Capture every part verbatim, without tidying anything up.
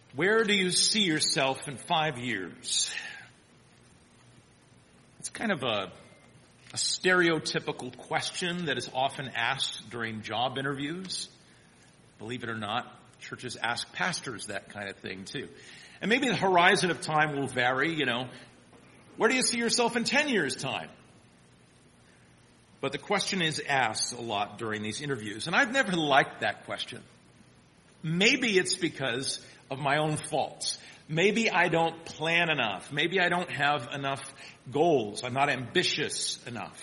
Where do you see yourself in five years? It's kind of a, a stereotypical question that is often asked during job interviews. Believe it or not, churches ask pastors that kind of thing too. And maybe the horizon of time will vary, you know. Where do you see yourself in ten years' time? But the question is asked a lot during these interviews, and I've never liked that question. Maybe it's because of my own faults. Maybe I don't plan enough. Maybe I don't have enough goals. I'm not ambitious enough.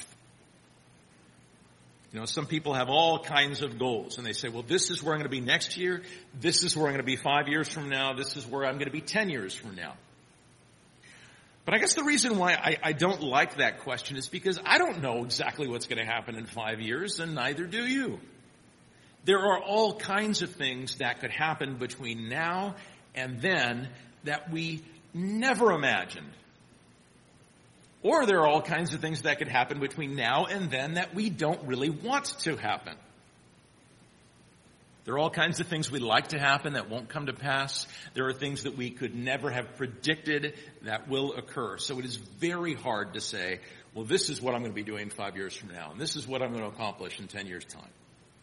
You know, some people have all kinds of goals, and they say, well, this is where I'm going to be next year. This is where I'm going to be five years from now. This is where I'm going to be ten years from now. But I guess the reason why I, I don't like that question is because I don't know exactly what's going to happen in five years, and neither do you. There are all kinds of things that could happen between now and then that we never imagined. Or there are all kinds of things that could happen between now and then that we don't really want to happen. There are all kinds of things we'd like to happen that won't come to pass. There are things that we could never have predicted that will occur. So it is very hard to say, well, this is what I'm going to be doing five years from now, and this is what I'm going to accomplish in ten years' time.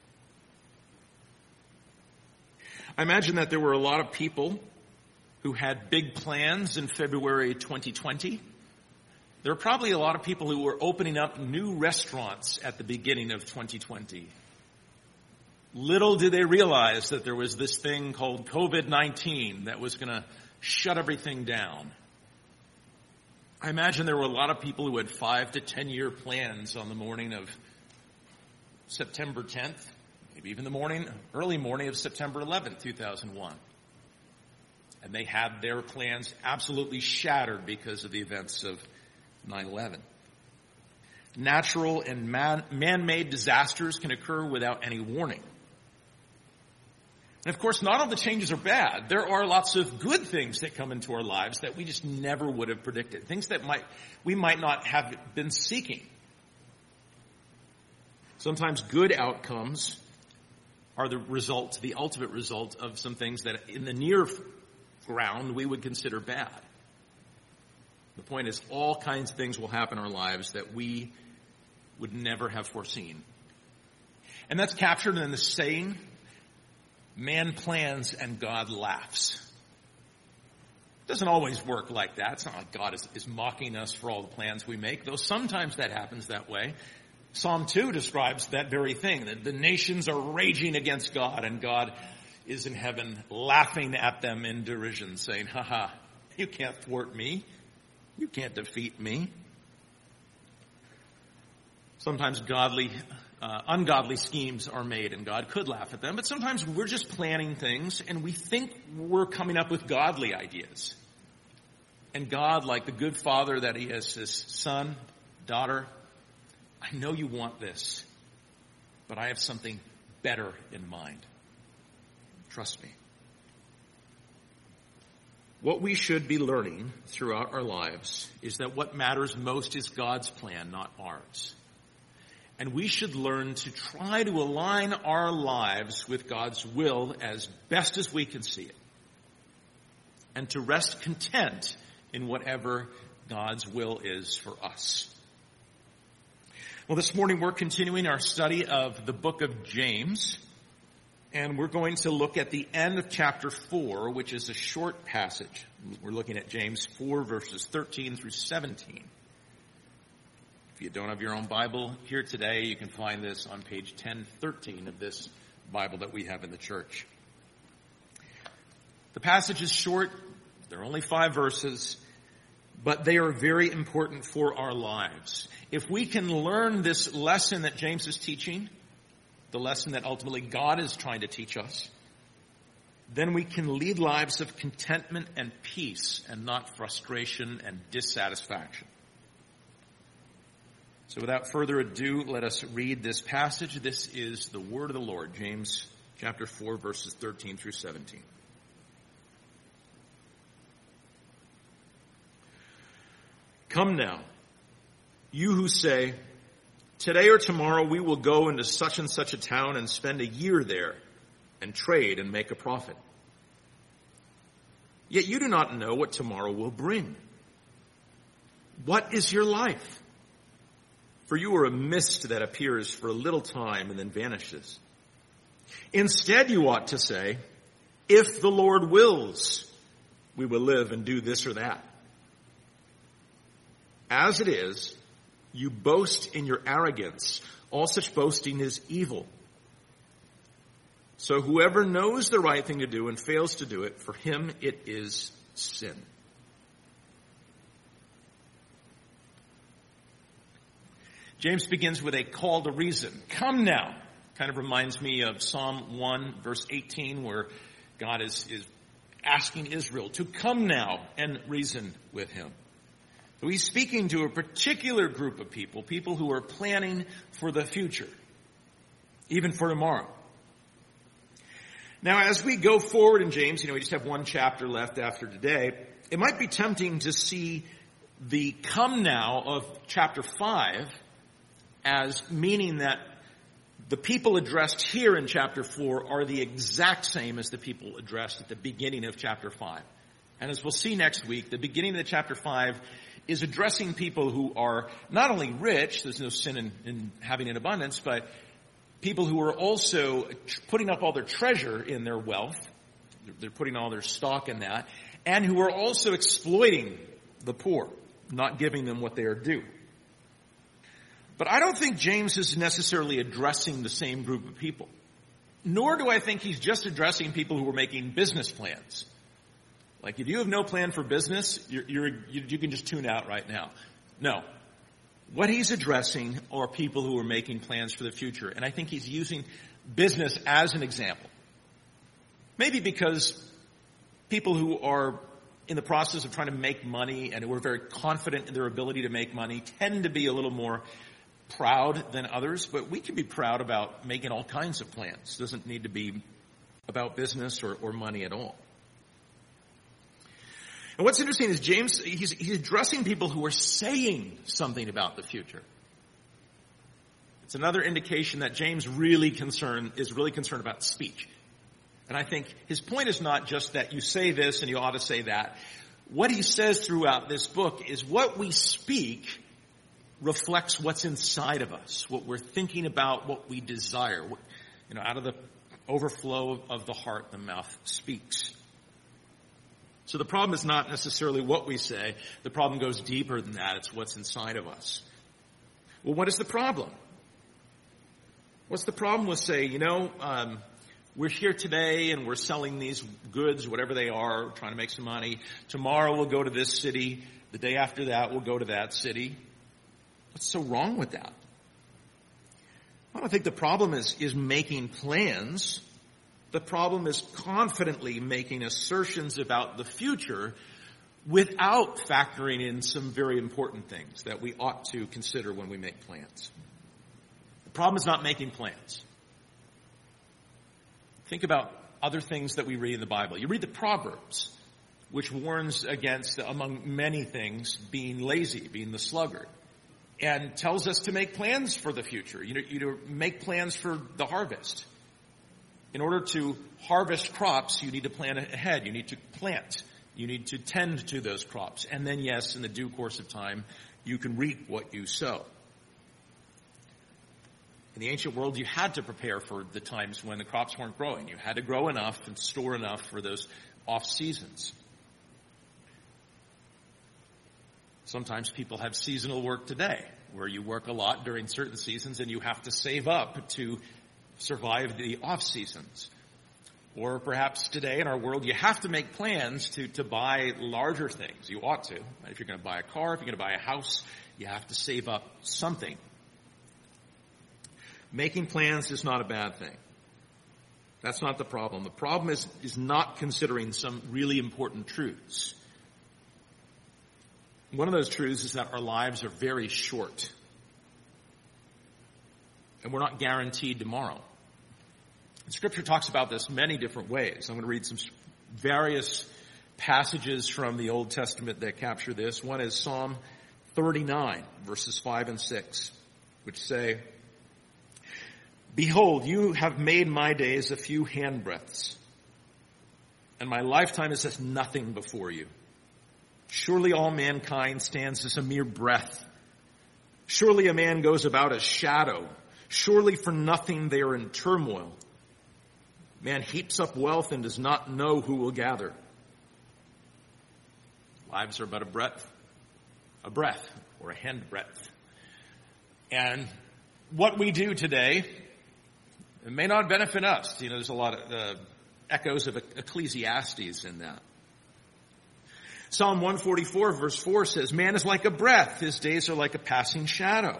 I imagine that there were a lot of people who had big plans in February twenty twenty. There are probably a lot of people who were opening up new restaurants at the beginning of twenty twenty. Little did they realize that there was this thing called covid nineteen that was going to shut everything down. I imagine there were a lot of people who had five to ten year plans on the morning of September tenth, maybe even the morning, early morning of September eleventh, two thousand one. And they had their plans absolutely shattered because of the events of nine eleven. Natural and man, man-made disasters can occur without any warning. And of course, not all the changes are bad. There are lots of good things that come into our lives that we just never would have predicted. Things that might we might not have been seeking. Sometimes good outcomes are the result, the ultimate result of some things that in the near ground we would consider bad. The point is, all kinds of things will happen in our lives that we would never have foreseen. And that's captured in the saying, man plans and God laughs. It doesn't always work like that. It's not like God is, is mocking us for all the plans we make, though sometimes that happens that way. Psalm two describes that very thing, that the nations are raging against God, and God is in heaven laughing at them in derision, saying, ha ha, you can't thwart me. You can't defeat me. Sometimes godly, uh, ungodly schemes are made, and God could laugh at them. But sometimes we're just planning things, and we think we're coming up with godly ideas. And God, like the good father that he is, says, son, daughter, I know you want this, but I have something better in mind. Trust me. What we should be learning throughout our lives is that what matters most is God's plan, not ours. And we should learn to try to align our lives with God's will as best as we can see it. And to rest content in whatever God's will is for us. Well, this morning we're continuing our study of the book of James. And we're going to look at the end of chapter four, which is a short passage. We're looking at James four, verses thirteen through seventeen. If you don't have your own Bible here today, you can find this on page ten thirteen of this Bible that we have in the church. The passage is short. There are only five verses, but they are very important for our lives. If we can learn this lesson that James is teaching, the lesson that ultimately God is trying to teach us, then we can lead lives of contentment and peace and not frustration and dissatisfaction. So without further ado, let us read this passage. This is the word of the Lord, James chapter four, verses thirteen through seventeen. Come now, you who say, today or tomorrow we will go into such and such a town and spend a year there and trade and make a profit. Yet you do not know what tomorrow will bring. What is your life? For you are a mist that appears for a little time and then vanishes. Instead, you ought to say, if the Lord wills, we will live and do this or that. As it is, you boast in your arrogance. All such boasting is evil. So whoever knows the right thing to do and fails to do it, for him it is sin. James begins with a call to reason. Come now. Kind of reminds me of Psalm one, verse eighteen, where God is, is asking Israel to come now and reason with him. So he's speaking to a particular group of people, people who are planning for the future, even for tomorrow. Now, as we go forward in James, you know, we just have one chapter left after today. It might be tempting to see the come now of chapter five as meaning that the people addressed here in chapter four are the exact same as the people addressed at the beginning of chapter five. And as we'll see next week, the beginning of the chapter five is addressing people who are not only rich, there's no sin in, in having an abundance, but people who are also putting up all their treasure in their wealth. They're putting all their stock in that. And who are also exploiting the poor, not giving them what they are due. But I don't think James is necessarily addressing the same group of people. Nor do I think he's just addressing people who are making business plans. Like, if you have no plan for business, you're, you're, you, you can just tune out right now. No. What he's addressing are people who are making plans for the future. And I think he's using business as an example. Maybe because people who are in the process of trying to make money and who are very confident in their ability to make money tend to be a little more proud than others. But we can be proud about making all kinds of plans. It doesn't need to be about business or, or money at all. And what's interesting is James, he's, he's addressing people who are saying something about the future. It's another indication that James really concerned, is really concerned about speech. And I think his point is not just that you say this and you ought to say that. What he says throughout this book is what we speak reflects what's inside of us, what we're thinking about, what we desire. You know, out of the overflow of the heart, the mouth speaks. So the problem is not necessarily what we say. The problem goes deeper than that. It's what's inside of us. Well, what is the problem? What's the problem with saying, you know, um, we're here today and we're selling these goods, whatever they are, trying to make some money. Tomorrow we'll go to this city. The day after that we'll go to that city. What's so wrong with that? I don't think the problem is, is making plans. The problem is confidently making assertions about the future without factoring in some very important things that we ought to consider when we make plans. The problem is not making plans. Think about other things that we read in the Bible. You read the Proverbs, which warns against, among many things, being lazy, being the sluggard, and tells us to make plans for the future. You know, you know, make plans for the harvest. In order to harvest crops, you need to plan ahead. You need to plant. You need to tend to those crops. And then, yes, in the due course of time, you can reap what you sow. In the ancient world, you had to prepare for the times when the crops weren't growing. You had to grow enough and store enough for those off seasons. Sometimes people have seasonal work today, where you work a lot during certain seasons and you have to save up to survive the off seasons. Or perhaps today in our world, you have to make plans to, to buy larger things. You ought to. If you're going to buy a car, if you're going to buy a house, you have to save up something. Making plans is not a bad thing. That's not the problem. The problem is, is not considering some really important truths. One of those truths is that our lives are very short. And we're not guaranteed tomorrow. And Scripture talks about this many different ways. I'm going to read some various passages from the Old Testament that capture this. One is Psalm thirty-nine, verses five and six, which say, "Behold, you have made my days a few handbreadths, and my lifetime is as nothing before you. Surely all mankind stands as a mere breath. Surely a man goes about as shadow. Surely for nothing they are in turmoil. Man heaps up wealth and does not know who will gather. Lives are but a breath, a breath, or a handbreadth. And what we do today, it may not benefit us. You know, there's a lot of uh, echoes of Ecclesiastes in that. Psalm one forty-four verse four says, man is like a breath. His days are like a passing shadow.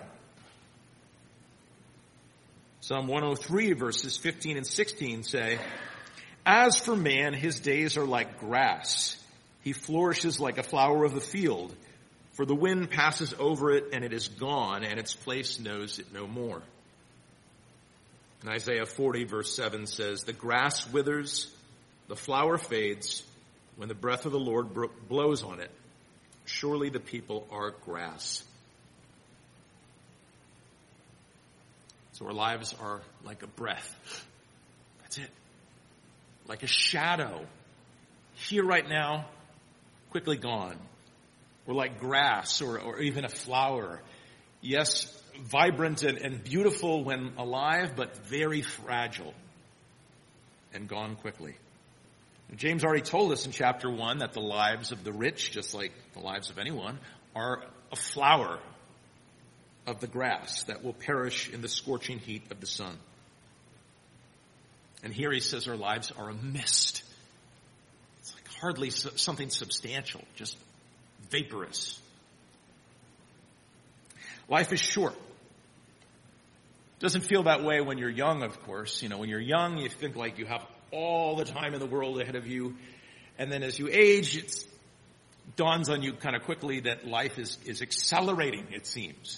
Psalm one oh three verses fifteen and sixteen say, as for man, his days are like grass. He flourishes like a flower of the field. For the wind passes over it and it is gone, and its place knows it no more. And Isaiah forty verse seven says, the grass withers, the flower fades, when the breath of the Lord blows on it. Surely the people are grass. So our lives are like a breath. That's it. Like a shadow. Here right now, quickly gone. Or like grass or, or even a flower. Yes, vibrant and, and beautiful when alive, but very fragile and gone quickly. James already told us in chapter one that the lives of the rich, just like the lives of anyone, are a flower of the grass that will perish in the scorching heat of the sun. And here he says our lives are a mist. It's like hardly something substantial, just vaporous. Life is short. Doesn't feel that way when you're young, of course. You know, when you're young, you think like you have all the time in the world ahead of you. And then as you age, it dawns on you kind of quickly that life is, is accelerating, it seems.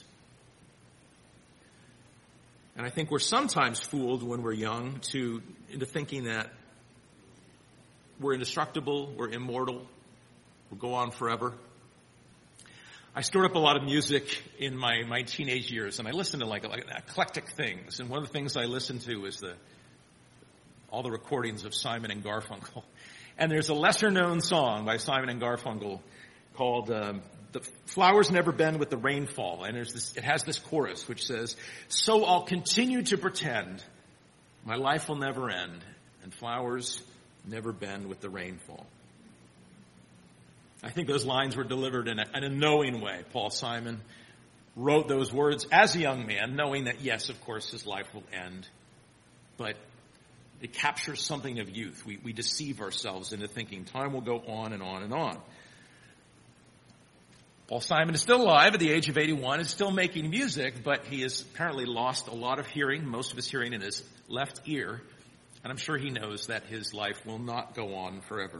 And I think we're sometimes fooled when we're young to into thinking that we're indestructible, we're immortal, we'll go on forever. I stored up a lot of music in my, my teenage years, and I listened to like, like eclectic things. And one of the things I listened to is the all the recordings of Simon and Garfunkel. And there's a lesser-known song by Simon and Garfunkel called um, "The Flowers Never Bend with the Rainfall." And there's this, it has this chorus which says, "So I'll continue to pretend my life will never end, and flowers never bend with the rainfall." I think those lines were delivered in a, in a knowing way. Paul Simon wrote those words as a young man, knowing that, yes, of course, his life will end. But it captures something of youth. We, we deceive ourselves into thinking time will go on and on and on. Paul Simon is still alive at the age of eighty-one, is still making music, but he has apparently lost a lot of hearing, most of his hearing in his left ear. And I'm sure he knows that his life will not go on forever.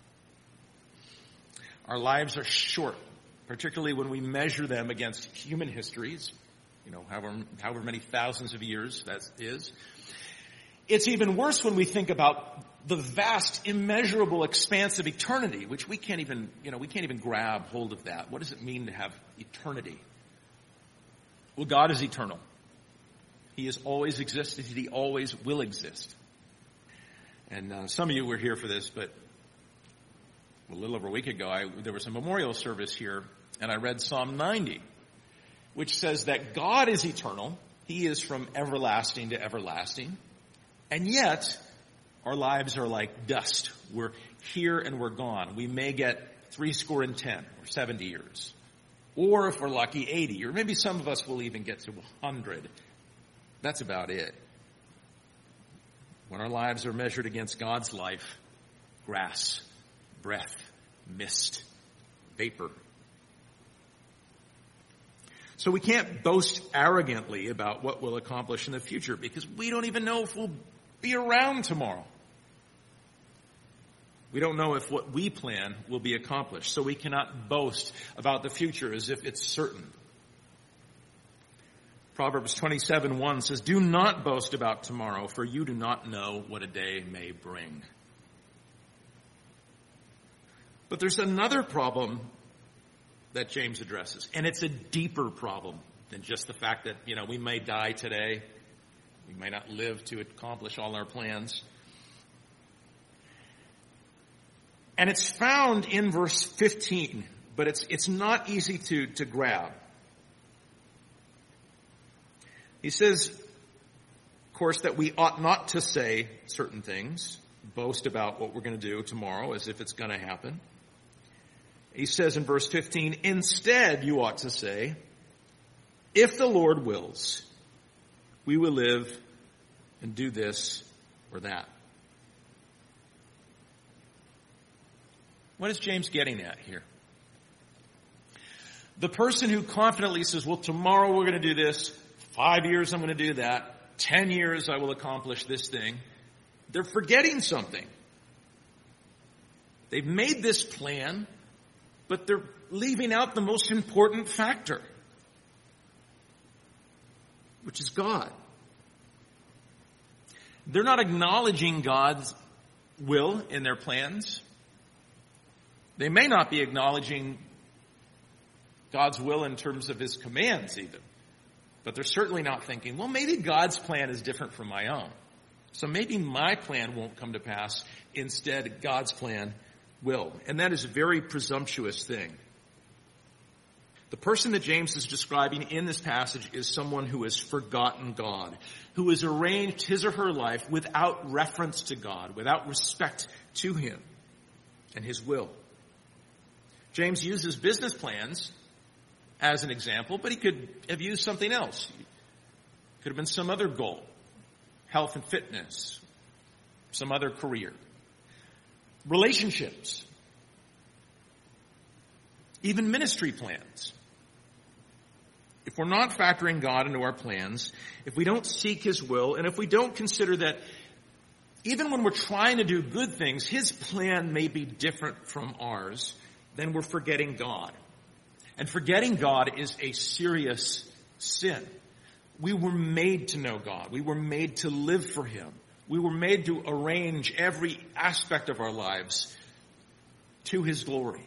Our lives are short, particularly when we measure them against human histories, you know, however, however many thousands of years that is. It's even worse when we think about the vast, immeasurable expanse of eternity, which we can't even, you know, we can't even grab hold of that. What does it mean to have eternity? Well, God is eternal. He has always existed. He always will exist. And uh, some of you were here for this, but a little over a week ago, I, there was a memorial service here, and I read Psalm ninety, which says that God is eternal. He is from everlasting to everlasting. And yet, our lives are like dust. We're here and we're gone. We may get three score and ten or seventy years. Or if we're lucky, eighty. Or maybe some of us will even get to one hundred. That's about it. When our lives are measured against God's life, grass, breath, mist, vapor. So we can't boast arrogantly about what we'll accomplish in the future because we don't even know if we'll be around tomorrow. We don't know if what we plan will be accomplished, so we cannot boast about the future as if it's certain. Proverbs twenty-seven one says, "Do not boast about tomorrow, for you do not know what a day may bring." But there's another problem that James addresses, and it's a deeper problem than just the fact that, you know, we may die today. We may not live to accomplish all our plans. And it's found in verse fifteen, but it's, it's not easy to, to grab. He says, of course, that we ought not to say certain things, boast about what we're going to do tomorrow as if it's going to happen. He says in verse fifteen, instead you ought to say, if the Lord wills, we will live and do this or that. What is James getting at here? The person who confidently says, well, tomorrow we're going to do this, five years I'm going to do that, ten years I will accomplish this thing, they're forgetting something. They've made this plan, but they're leaving out the most important factor, which is God. They're not acknowledging God's will in their plans. They may not be acknowledging God's will in terms of his commands even. But they're certainly not thinking, well, maybe God's plan is different from my own. So maybe my plan won't come to pass. Instead, God's plan will. And that is a very presumptuous thing. The person that James is describing in this passage is someone who has forgotten God, who has arranged his or her life without reference to God, without respect to him and his will. James uses business plans as an example, but he could have used something else. Could have been some other goal, health and fitness, some other career, relationships, even ministry plans. If we're not factoring God into our plans, if we don't seek his will, and if we don't consider that even when we're trying to do good things, his plan may be different from ours, then we're forgetting God. And forgetting God is a serious sin. We were made to know God. We were made to live for him. We were made to arrange every aspect of our lives to his glory.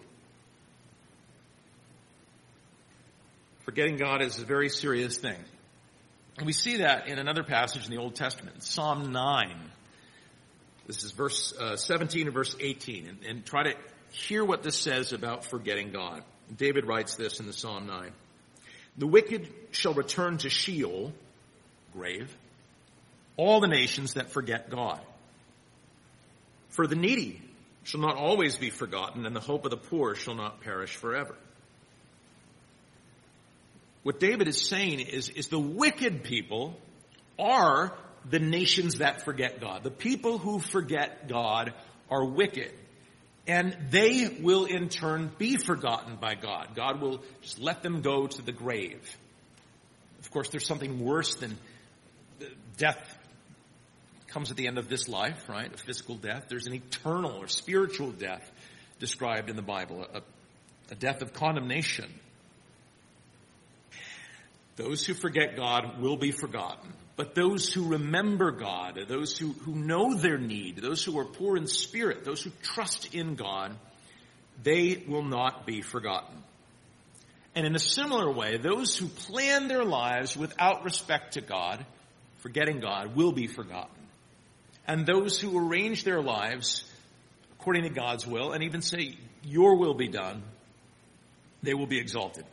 Forgetting God is a very serious thing. And we see that in another passage in the Old Testament, Psalm nine. This is verse uh, seventeen and verse eighteen. And, and try to hear what this says about forgetting God. David writes this in the Psalm nine. The wicked shall return to Sheol, grave, all the nations that forget God. For the needy shall not always be forgotten, and the hope of the poor shall not perish forever. What David is saying is, is the wicked people are the nations that forget God. The people who forget God are wicked. And they will in turn be forgotten by God. God will just let them go to the grave. Of course, there's something worse than death comes at the end of this life, right? A physical death. There's an eternal or spiritual death described in the Bible, a, a death of condemnation. Those who forget God will be forgotten. But those who remember God, those who, who know their need, those who are poor in spirit, those who trust in God, they will not be forgotten. And in a similar way, those who plan their lives without respect to God, forgetting God, will be forgotten. And those who arrange their lives according to God's will and even say, your will be done, they will be exalted.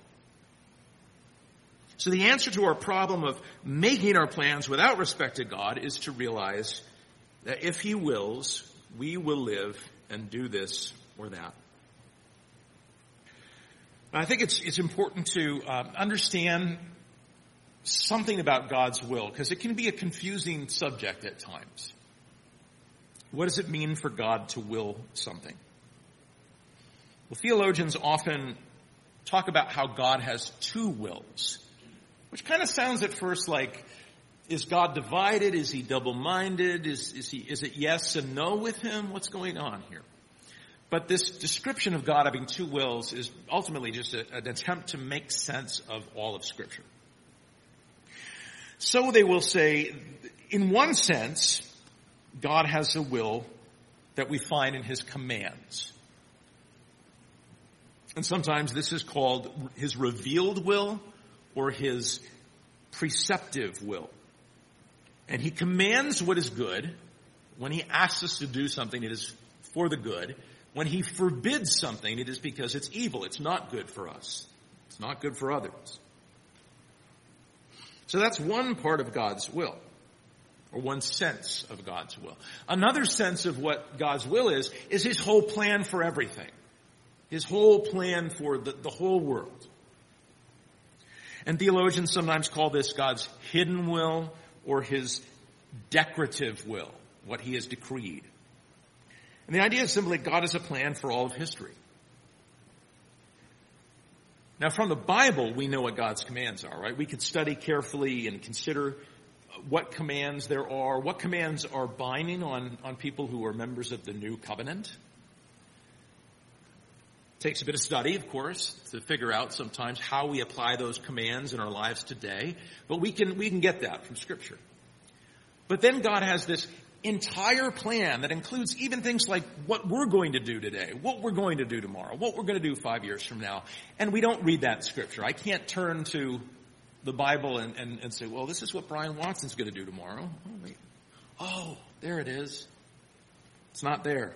So the answer to our problem of making our plans without respect to God is to realize that if he wills, we will live and do this or that. I think it's it's important to uh, understand something about God's will, because it can be a confusing subject at times. What does it mean for God to will something? Well, theologians often talk about how God has two wills, which kind of sounds at first like, is God divided? Is he double-minded? Is, is he, is it yes and no with him? What's going on here? But this description of God having two wills is ultimately just a, an attempt to make sense of all of Scripture. So they will say, in one sense, God has a will that we find in his commands. And sometimes this is called his revealed will, or his preceptive will. And he commands what is good. When he asks us to do something, it is for the good. When he forbids something, it is because it's evil. It's not good for us. It's not good for others. So that's one part of God's will, or one sense of God's will. Another sense of what God's will is, is his whole plan for everything. His whole plan for the, the whole world. And theologians sometimes call this God's hidden will or his decretive will, what he has decreed. And the idea is simply God has a plan for all of history. Now, from the Bible, we know what God's commands are, right? We could study carefully and consider what commands there are, what commands are binding on, on people who are members of the new covenant. It takes a bit of study, of course, to figure out sometimes how we apply those commands in our lives today. But we can, we can get that from Scripture. But then God has this entire plan that includes even things like what we're going to do today, what we're going to do tomorrow, what we're going to do five years from now. And we don't read that in Scripture. I can't turn to the Bible and, and, and say, well, this is what Brian Watson's going to do tomorrow. Oh, wait. Oh, there it is. It's not there.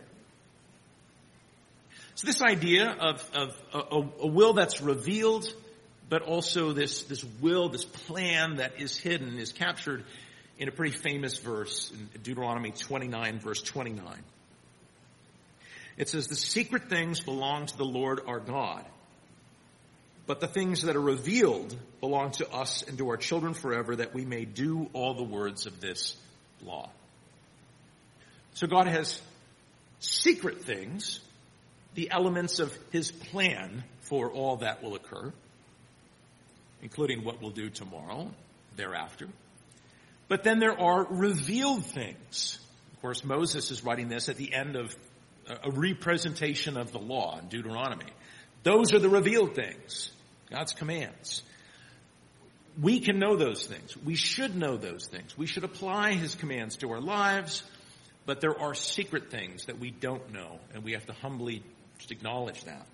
So this idea of, of a, a will that's revealed, but also this, this will, this plan that is hidden, is captured in a pretty famous verse in Deuteronomy twenty-nine, verse twenty-nine. It says, the secret things belong to the Lord our God, but the things that are revealed belong to us and to our children forever, that we may do all the words of this law. So God has secret things, the elements of his plan for all that will occur, including what we'll do tomorrow, thereafter. But then there are revealed things. Of course, Moses is writing this at the end of a representation of the law in Deuteronomy. Those are the revealed things, God's commands. We can know those things. We should know those things. We should apply his commands to our lives, but there are secret things that we don't know, and we have to humbly just acknowledge that.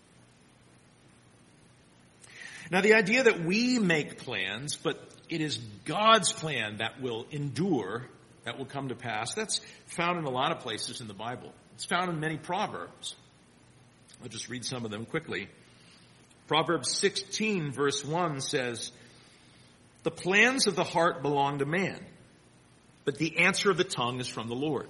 Now, the idea that we make plans, but it is God's plan that will endure, that will come to pass, that's found in a lot of places in the Bible. It's found in many Proverbs. I'll just read some of them quickly. Proverbs sixteen, verse one says, the plans of the heart belong to man, but the answer of the tongue is from the Lord.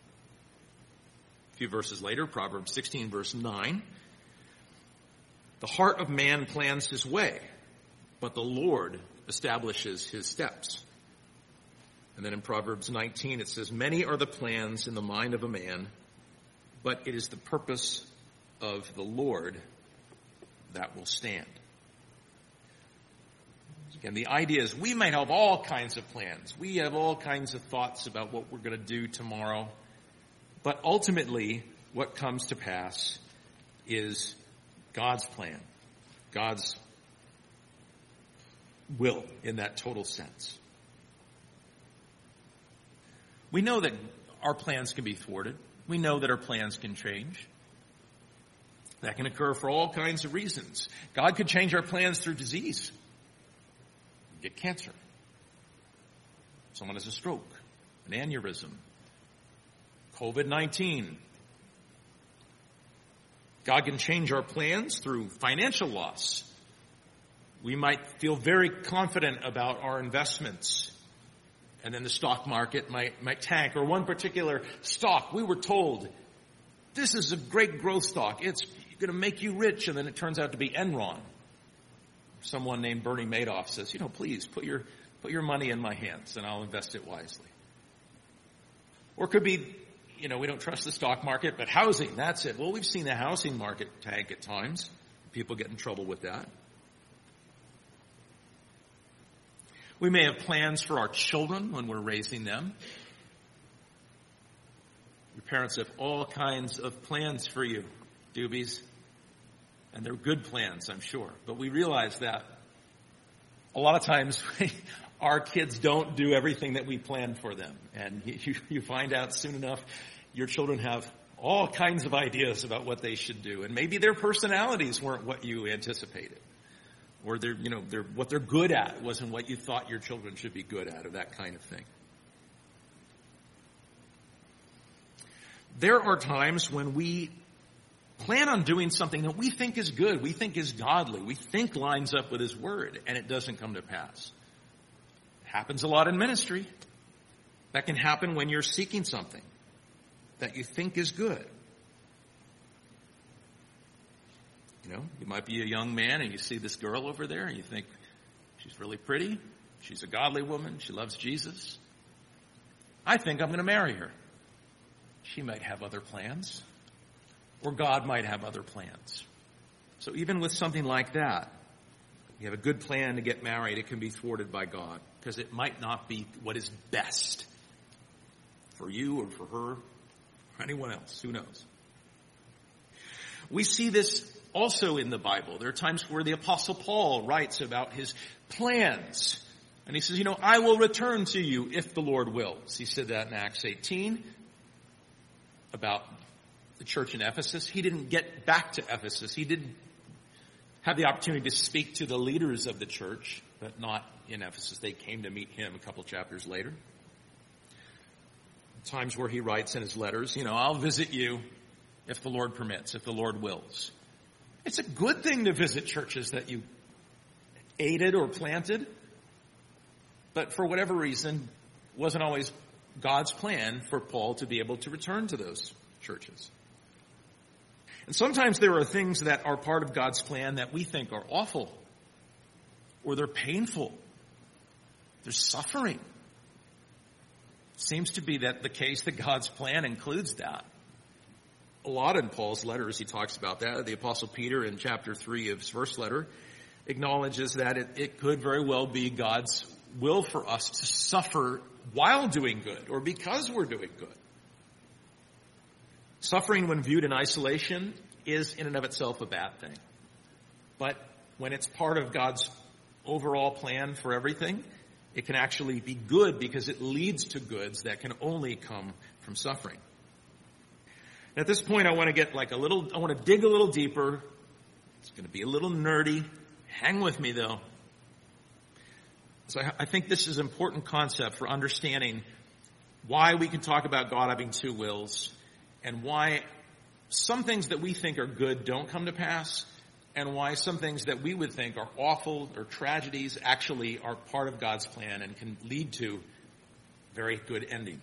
A few verses later, Proverbs sixteen, verse nine, the heart of man plans his way, but the Lord establishes his steps. And then in Proverbs nineteen, it says, many are the plans in the mind of a man, but it is the purpose of the Lord that will stand. Again, the idea is we might have all kinds of plans. We have all kinds of thoughts about what we're going to do tomorrow. But ultimately, what comes to pass is God's plan, God's will in that total sense. We know that our plans can be thwarted. We know that our plans can change. That can occur for all kinds of reasons. God could change our plans through disease. Get cancer. Someone has a stroke, an aneurysm, covid nineteen. God can change our plans through financial loss. We might feel very confident about our investments, and then the stock market might, might tank. Or one particular stock, we were told, this is a great growth stock. It's going to make you rich, and then it turns out to be Enron. Someone named Bernie Madoff says, you know, please put your put your money in my hands, and I'll invest it wisely. Or it could be, you know, we don't trust the stock market, but housing, that's it. Well, we've seen the housing market tank at times. People get in trouble with that. We may have plans for our children when we're raising them. Your parents have all kinds of plans for you, doobies. And they're good plans, I'm sure. But we realize that a lot of times our kids don't do everything that we planned for them. And you, you find out soon enough your children have all kinds of ideas about what they should do. And maybe their personalities weren't what you anticipated. Or they're, you know, they're, what they're good at wasn't what you thought your children should be good at, or that kind of thing. There are times when we plan on doing something that we think is good, we think is godly, we think lines up with his word, and it doesn't come to pass. It happens a lot in ministry. That can happen when you're seeking something that you think is good. You know, you might be a young man and you see this girl over there and you think, she's really pretty, she's a godly woman, she loves Jesus. I think I'm going to marry her. She might have other plans, or God might have other plans. So even with something like that, you have a good plan to get married, it can be thwarted by God, because it might not be what is best for you or for her or anyone else. Who knows? We see this also in the Bible. There are times where the Apostle Paul writes about his plans. And he says, you know, I will return to you if the Lord wills. He said that in Acts eighteen about the church in Ephesus. He didn't get back to Ephesus. He didn't have the opportunity to speak to the leaders of the church, but not in Ephesus. They came to meet him a couple chapters later. Times where he writes in his letters, you know, I'll visit you if the Lord permits, if the Lord wills. It's a good thing to visit churches that you aided or planted, but for whatever reason, wasn't always God's plan for Paul to be able to return to those churches. And sometimes there are things that are part of God's plan that we think are awful, or they're painful. There's suffering. Seems to be that the case that God's plan includes that. A lot in Paul's letters he talks about that. The Apostle Peter in chapter three of his first letter acknowledges that it, it could very well be God's will for us to suffer while doing good, or because we're doing good. Suffering when viewed in isolation is in and of itself a bad thing. But when it's part of God's overall plan for everything, it can actually be good because it leads to goods that can only come from suffering. At this point, I want to get like a little, I want to dig a little deeper. It's going to be a little nerdy. Hang with me though. So I, I think this is an important concept for understanding why we can talk about God having two wills, and why some things that we think are good don't come to pass, and why some things that we would think are awful or tragedies actually are part of God's plan and can lead to very good ending.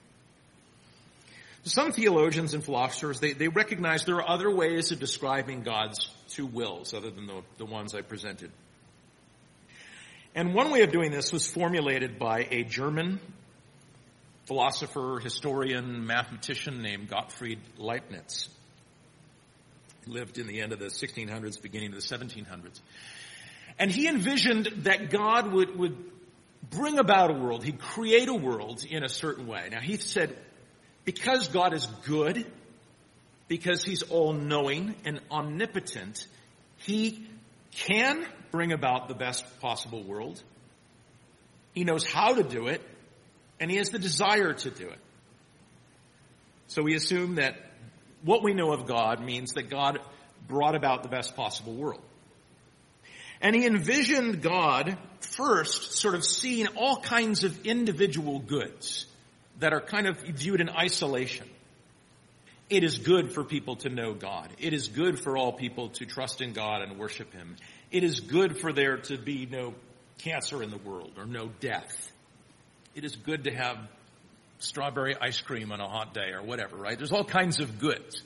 Some theologians and philosophers, they, they recognize there are other ways of describing God's two wills other than the, the ones I presented. And one way of doing this was formulated by a German philosopher, historian, mathematician named Gottfried Leibniz. He lived in the end of the sixteen hundreds, beginning of the seventeen hundreds. And he envisioned that God would, would bring about a world. He'd create a world in a certain way. Now, he said, because God is good, because he's all-knowing and omnipotent, he can bring about the best possible world. He knows how to do it, and he has the desire to do it. So we assume that what we know of God means that God brought about the best possible world. And he envisioned God first sort of seeing all kinds of individual goods that are kind of viewed in isolation. It is good for people to know God. It is good for all people to trust in God and worship him. It is good for there to be no cancer in the world or no death. It is good to have strawberry ice cream on a hot day or whatever, right? There's all kinds of goods.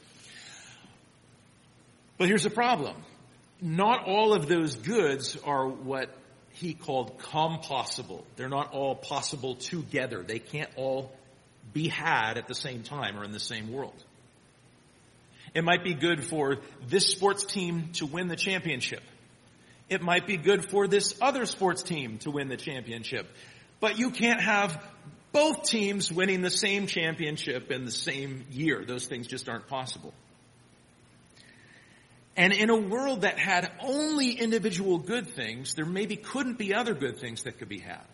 But here's the problem. Not all of those goods are what he called compossible. They're not all possible together. They can't all be had at the same time or in the same world. It might be good for this sports team to win the championship. It might be good for this other sports team to win the championship. But you can't have both teams winning the same championship in the same year. Those things just aren't possible. And in a world that had only individual good things, there maybe couldn't be other good things that could be had.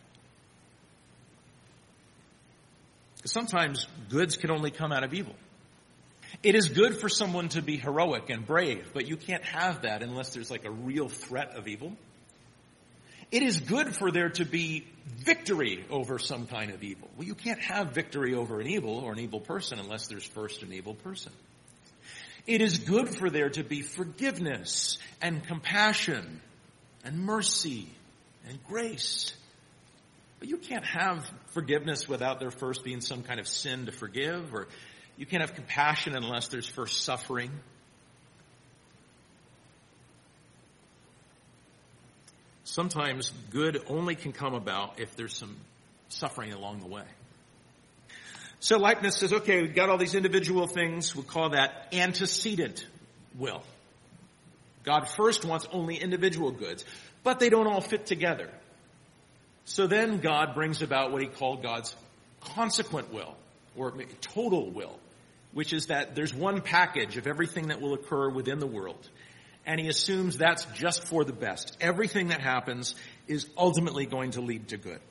Because sometimes goods can only come out of evil. It is good for someone to be heroic and brave, but you can't have that unless there's like a real threat of evil. It is good for there to be victory over some kind of evil. Well, you can't have victory over an evil or an evil person unless there's first an evil person. It is good for there to be forgiveness and compassion and mercy and grace. But you can't have forgiveness without there first being some kind of sin to forgive, or you can't have compassion unless there's first suffering. Sometimes good only can come about if there's some suffering along the way. So Leibniz says, okay, we've got all these individual things. We'll call that antecedent will. God first wants only individual goods, but they don't all fit together. So then God brings about what he called God's consequent will, or total will, which is that there's one package of everything that will occur within the world. And he assumes that's just for the best. Everything that happens is ultimately going to lead to good.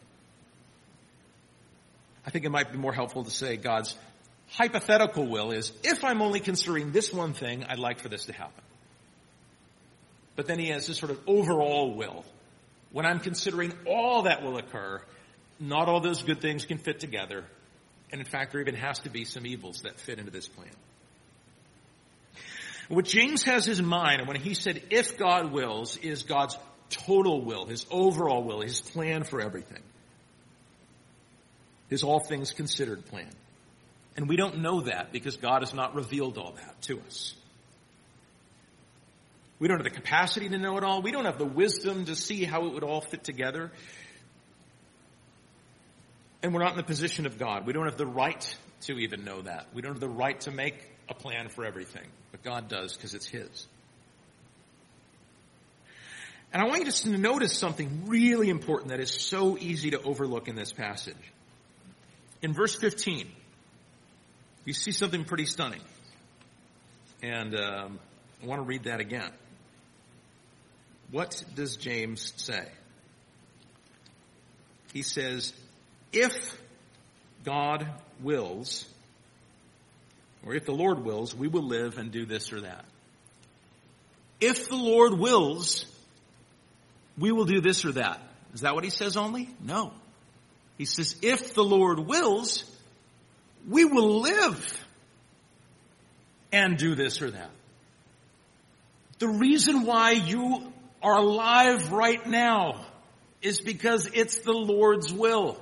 I think it might be more helpful to say God's hypothetical will is, if I'm only considering this one thing, I'd like for this to happen. But then he has this sort of overall will. When I'm considering all that will occur, not all those good things can fit together. And in fact, there even has to be some evils that fit into this plan. What James has in mind, and when he said, if God wills, is God's total will, his overall will, his plan for everything. His all things considered plan. And we don't know that because God has not revealed all that to us. We don't have the capacity to know it all. We don't have the wisdom to see how it would all fit together. And we're not in the position of God. We don't have the right to even know that. We don't have the right to make a plan for everything. But God does because it's his. And I want you to notice something really important that is so easy to overlook in this passage. In verse fifteen, you see something pretty stunning. And um, I want to read that again. What does James say? He says, if God wills, or if the Lord wills, we will live and do this or that. If the Lord wills, we will do this or that. Is that what he says only? No. He says, if the Lord wills, we will live and do this or that. The reason why you are alive right now is because it's the Lord's will.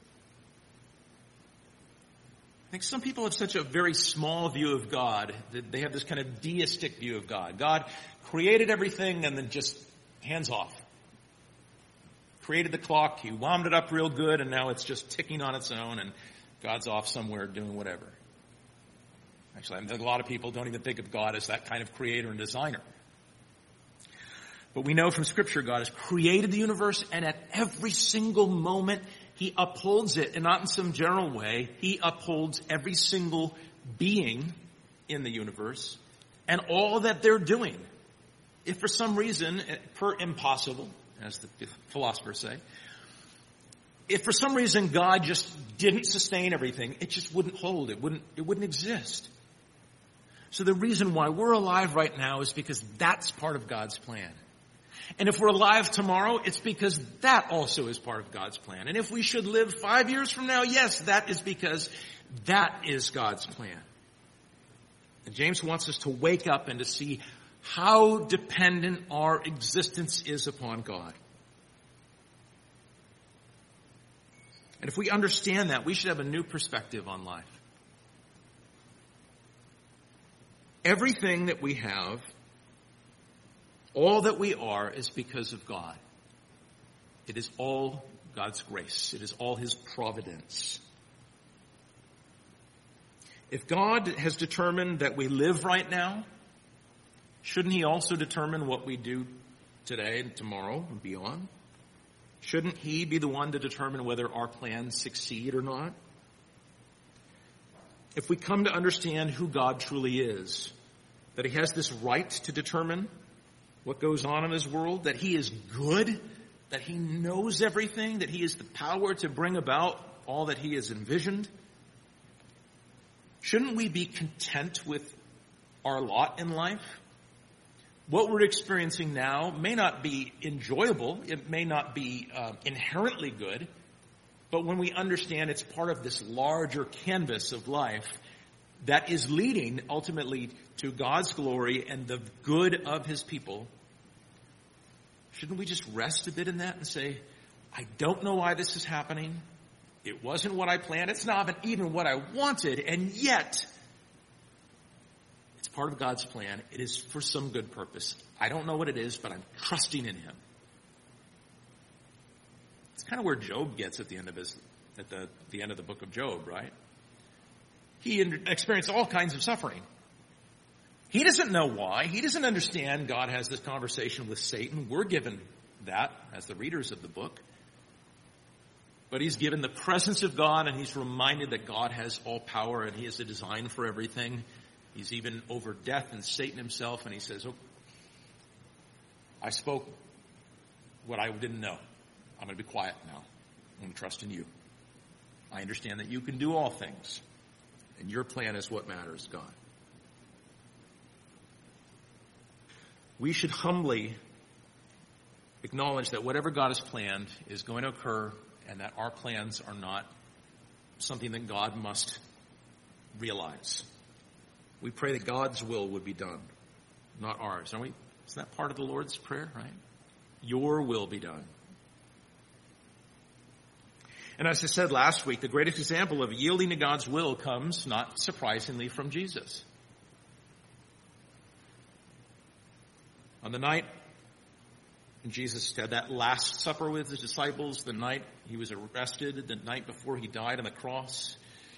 I think some people have such a very small view of God that they have this kind of deistic view of God. God created everything and then just hands off. Created the clock, he wound it up real good, and now it's just ticking on its own, and God's off somewhere doing whatever. Actually, I think a lot of people don't even think of God as that kind of creator and designer. But we know from Scripture God has created the universe, and at every single moment he upholds it, and not in some general way. He upholds every single being in the universe and all that they're doing. If for some reason, per impossible, as the philosophers say, if for some reason God just didn't sustain everything, it just wouldn't hold. It wouldn't, it wouldn't exist. So the reason why we're alive right now is because that's part of God's plan. And if we're alive tomorrow, it's because that also is part of God's plan. And if we should live five years from now, yes, that is because that is God's plan. And James wants us to wake up and to see how dependent our existence is upon God. And if we understand that, we should have a new perspective on life. Everything that we have, all that we are, is because of God. It is all God's grace. It is all his providence. If God has determined that we live right now, shouldn't he also determine what we do today and tomorrow and beyond? Shouldn't he be the one to determine whether our plans succeed or not? If we come to understand who God truly is, that he has this right to determine what goes on in his world, that he is good, that he knows everything, that he has the power to bring about all that he has envisioned, shouldn't we be content with our lot in life? What we're experiencing now may not be enjoyable. It may not be uh, inherently good. But when we understand it's part of this larger canvas of life, that is leading ultimately to God's glory and the good of his people, shouldn't we just rest a bit in that and say, I don't know why this is happening. It wasn't what I planned. It's not even what I wanted. And yet, it's part of God's plan. It is for some good purpose. I don't know what it is, but I'm trusting in him. It's kind of where Job gets at the end of his, at the, the end of the book of Job, right? He experienced all kinds of suffering. He doesn't know why. He doesn't understand God has this conversation with Satan. We're given that as the readers of the book. But he's given the presence of God, and he's reminded that God has all power and he has a design for everything. He's even over death and Satan himself, and he says, oh, I spoke what I didn't know. I'm going to be quiet now. I'm going to trust in you. I understand that you can do all things, and your plan is what matters, God. We should humbly acknowledge that whatever God has planned is going to occur, and that our plans are not something that God must realize. We pray that God's will would be done, not ours. Aren't we? Isn't that part of the Lord's Prayer, right? Your will be done. And as I said last week, the greatest example of yielding to God's will comes, not surprisingly, from Jesus. On the night when Jesus had that last supper with his disciples, the night he was arrested, the night before he died on the cross,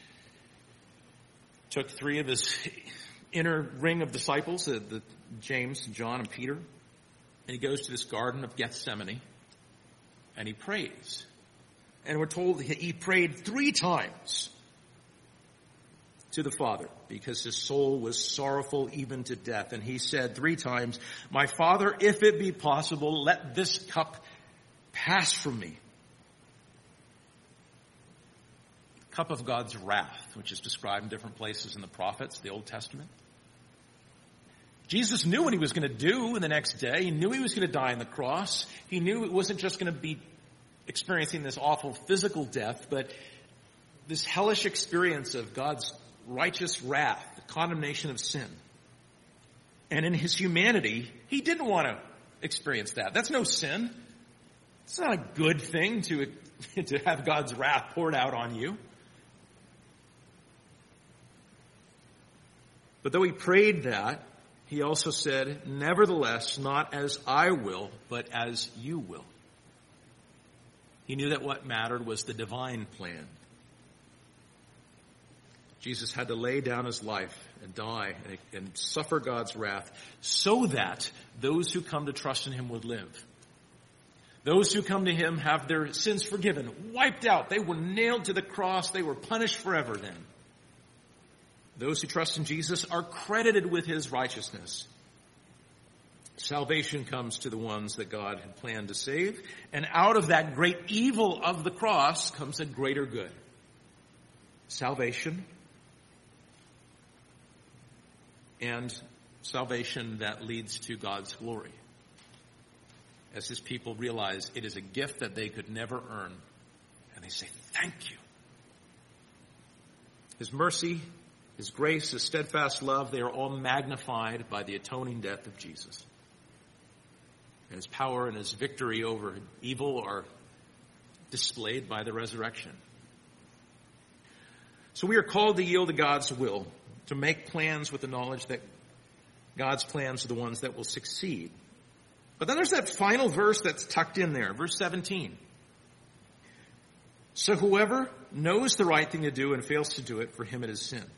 took three of his inner ring of disciples, uh, the James, John, and Peter, and he goes to this Garden of Gethsemane, and he prays. And we're told he prayed three times to the Father because his soul was sorrowful even to death. And he said three times, my Father, if it be possible, let this cup pass from me. Cup of God's wrath, which is described in different places in the prophets, the Old Testament. Jesus knew what he was going to do in the next day. He knew he was going to die on the cross. He knew it wasn't just going to be experiencing this awful physical death, but this hellish experience of God's righteous wrath, the condemnation of sin. And in his humanity, he didn't want to experience that. That's no sin. It's not a good thing to, to have God's wrath poured out on you. But though he prayed that, he also said, nevertheless, not as I will, but as you will. He knew that what mattered was the divine plan. Jesus had to lay down his life and die and, and suffer God's wrath so that those who come to trust in him would live. Those who come to him have their sins forgiven, wiped out. They were nailed to the cross. They were punished forever then. Those who trust in Jesus are credited with his righteousness. Salvation comes to the ones that God had planned to save. And out of that great evil of the cross comes a greater good. Salvation. And salvation that leads to God's glory. As his people realize it is a gift that they could never earn. And they say, thank you. His mercy, his grace, his steadfast love, they are all magnified by the atoning death of Jesus. And his power and his victory over evil are displayed by the resurrection. So we are called to yield to God's will, to make plans with the knowledge that God's plans are the ones that will succeed. But then there's that final verse that's tucked in there, verse seventeen. So whoever knows the right thing to do and fails to do it, for him it is sin.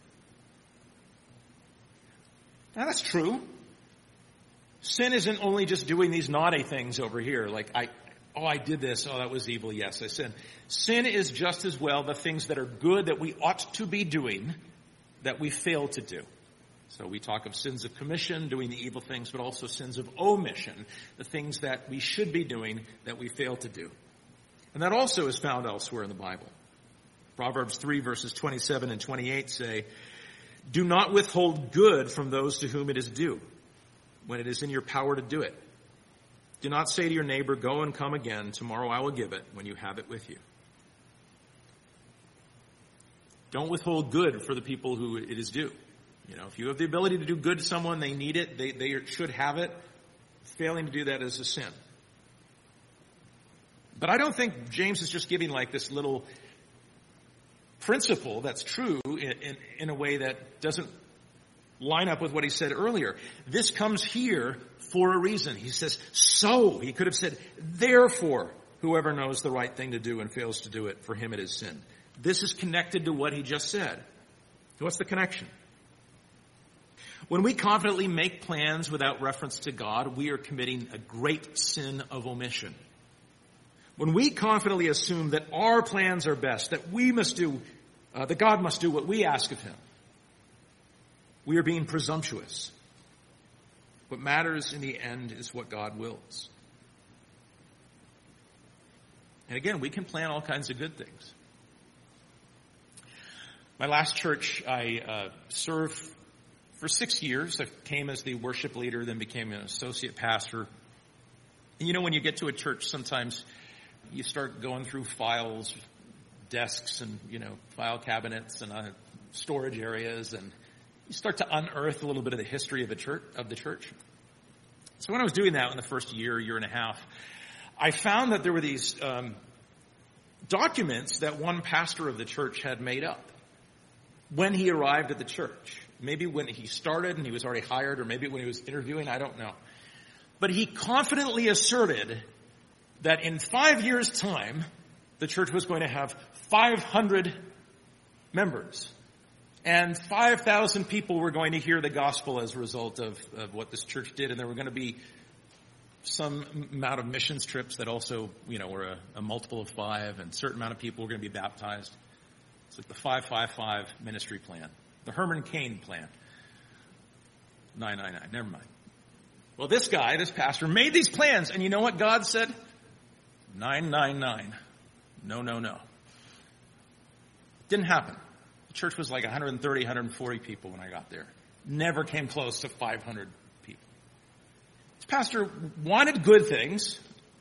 Now that's true. Sin isn't only just doing these naughty things over here, like, I, oh, I did this, oh, that was evil, yes, I sinned. Sin is just as well the things that are good that we ought to be doing that we fail to do. So we talk of sins of commission, doing the evil things, but also sins of omission, the things that we should be doing that we fail to do. And that also is found elsewhere in the Bible. Proverbs three verses twenty-seven and twenty-eight say, do not withhold good from those to whom it is due, when it is in your power to do it. Do not say to your neighbor, go and come again. Tomorrow I will give it when you have it with you. Don't withhold good for the people who it is due. You know, if you have the ability to do good to someone, they need it, they, they should have it. Failing to do that is a sin. But I don't think James is just giving like this little principle that's true in, in, in a way that doesn't line up with what he said earlier. This comes here for a reason. He says, so. He could have said, therefore, whoever knows the right thing to do and fails to do it, for him it is sin. This is connected to what he just said. What's the connection? When we confidently make plans without reference to God, we are committing a great sin of omission. When we confidently assume that our plans are best, that we must do, uh, that God must do what we ask of him, we are being presumptuous. What matters in the end is what God wills. And again, we can plan all kinds of good things. My last church, I uh, served for six years. I came as the worship leader, then became an associate pastor. And you know, when you get to a church, sometimes you start going through files, desks, and, you know, file cabinets and uh, storage areas, and you start to unearth a little bit of the history of the church. Of the church. So when I was doing that in the first year, year and a half, I found that there were these um, documents that one pastor of the church had made up when he arrived at the church. Maybe when he started and he was already hired, or maybe when he was interviewing, I don't know. But he confidently asserted that in five years' time, the church was going to have five hundred members. And five thousand people were going to hear the gospel as a result of, of what this church did. And there were going to be some amount of missions trips that also, you know, were a, a multiple of five. And a certain amount of people were going to be baptized. It's like the five five five ministry plan. The Herman Cain plan. nine nine nine. Never mind. Well, this guy, this pastor, made these plans. And you know what God said? nine nine nine. No, no, no. Didn't happen. The church was like one hundred thirty, one hundred forty people when I got there. Never came close to five hundred people. This pastor wanted good things.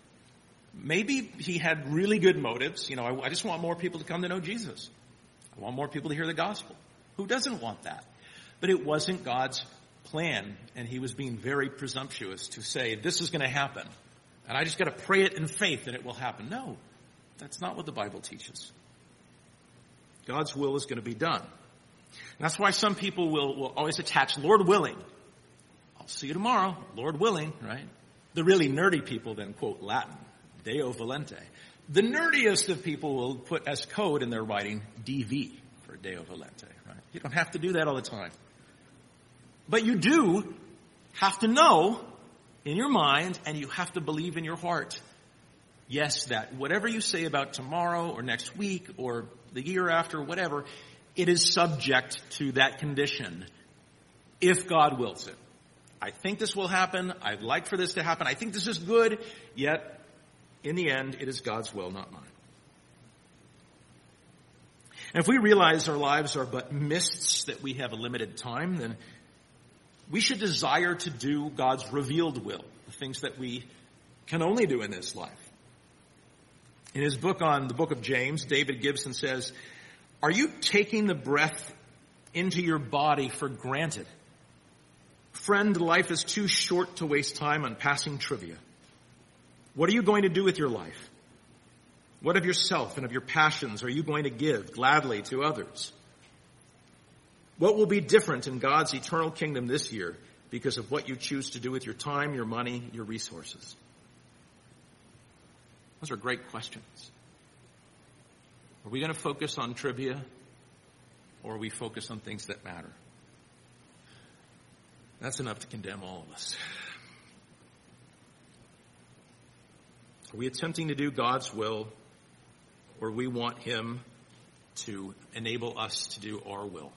Maybe he had really good motives. You know, I, I just want more people to come to know Jesus. I want more people to hear the gospel. Who doesn't want that? But it wasn't God's plan, and he was being very presumptuous to say, this is going to happen, and I just got to pray it in faith that it will happen. No, that's not what the Bible teaches. God's will is going to be done. And that's why some people will, will always attach Lord willing. I'll see you tomorrow, Lord willing, right? The really nerdy people then quote Latin, Deo volente. The nerdiest of people will put as code in their writing D V for Deo volente, right? You don't have to do that all the time. But you do have to know in your mind, and you have to believe in your heart, yes, that whatever you say about tomorrow or next week or the year after, whatever, it is subject to that condition if God wills it. I think this will happen. I'd like for this to happen. I think this is good, yet in the end, it is God's will, not mine. And if we realize our lives are but mists, that we have a limited time, then we should desire to do God's revealed will, the things that we can only do in this life. In his book on the book of James, David Gibson says, are you taking the breath into your body for granted? Friend, life is too short to waste time on passing trivia. What are you going to do with your life? What of yourself and of your passions are you going to give gladly to others? What will be different in God's eternal kingdom this year because of what you choose to do with your time, your money, your resources? Those are great questions. Are we going to focus on trivia, or are we focused on things that matter? That's enough to condemn all of us. Are we attempting to do God's will, or we want him to enable us to do our will?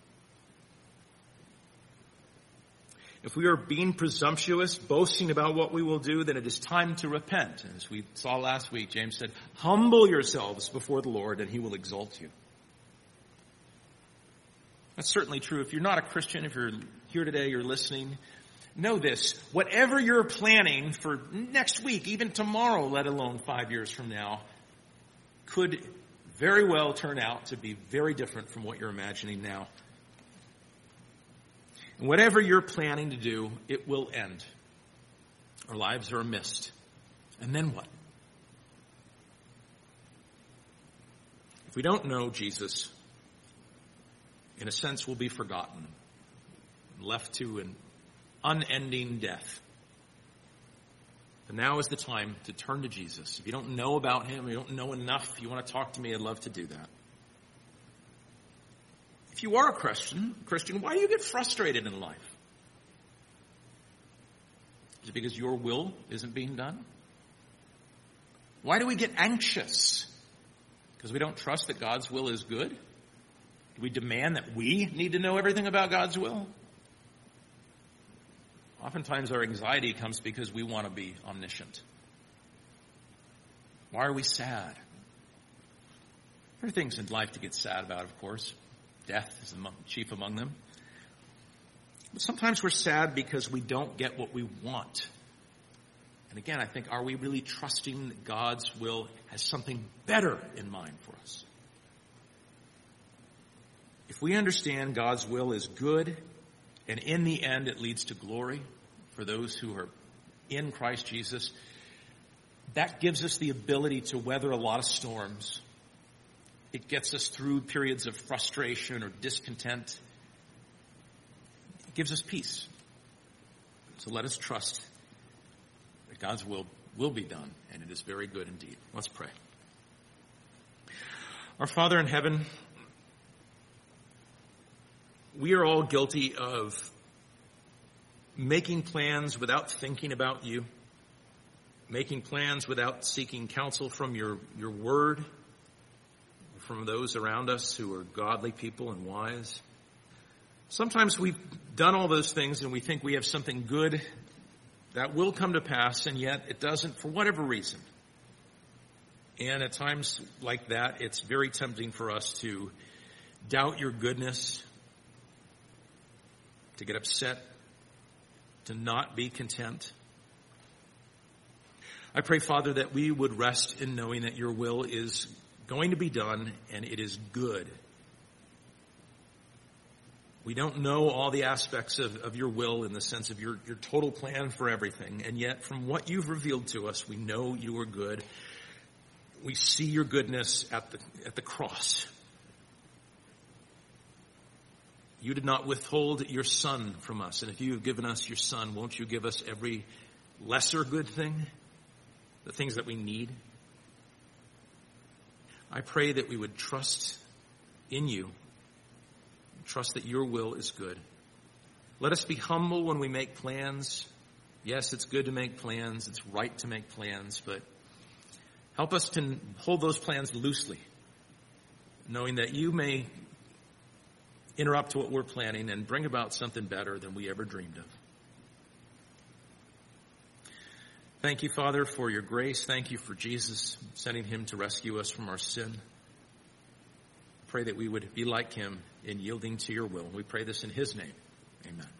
If we are being presumptuous, boasting about what we will do, then it is time to repent. As we saw last week, James said, humble yourselves before the Lord, and he will exalt you. That's certainly true. If you're not a Christian, if you're here today, you're listening, know this. Whatever you're planning for next week, even tomorrow, let alone five years from now, could very well turn out to be very different from what you're imagining now. And whatever you're planning to do, it will end. Our lives are a mist. And then what? If we don't know Jesus, in a sense, we'll be forgotten, left to an unending death. And now is the time to turn to Jesus. If you don't know about him, you don't know enough, if you want to talk to me, I'd love to do that. If you are a Christian, Christian, why do you get frustrated in life? Is it because your will isn't being done? Why do we get anxious? Because we don't trust that God's will is good? Do we demand that we need to know everything about God's will? Oftentimes our anxiety comes because we want to be omniscient. Why are we sad? There are things in life to get sad about, of course. Death is among, chief among them. But sometimes we're sad because we don't get what we want. And again, I think, are we really trusting that God's will has something better in mind for us? If we understand God's will is good, and in the end it leads to glory for those who are in Christ Jesus, that gives us the ability to weather a lot of storms. It gets us through periods of frustration or discontent. It gives us peace. So let us trust that God's will will be done, and it is very good indeed. Let's pray. Our Father in heaven, we are all guilty of making plans without thinking about you, making plans without seeking counsel from your, your word, from those around us who are godly people and wise. Sometimes we've done all those things and we think we have something good that will come to pass, and yet it doesn't for whatever reason. And at times like that, it's very tempting for us to doubt your goodness, to get upset, to not be content. I pray, Father, that we would rest in knowing that your will is going to be done and it is good. We don't know all the aspects of, of your will in the sense of your, your total plan for everything. And yet from what you've revealed to us, we know you are good. We see your goodness at the, at the cross. You did not withhold your Son from us. And if you have given us your Son, won't you give us every lesser good thing? The things that we need? I pray that we would trust in you. Trust that your will is good. Let us be humble when we make plans. Yes, it's good to make plans. It's right to make plans. But help us to hold those plans loosely, knowing that you may interrupt what we're planning and bring about something better than we ever dreamed of. Thank you, Father, for your grace. Thank you for Jesus, sending him to rescue us from our sin. Pray that we would be like him in yielding to your will. We pray this in his name. Amen.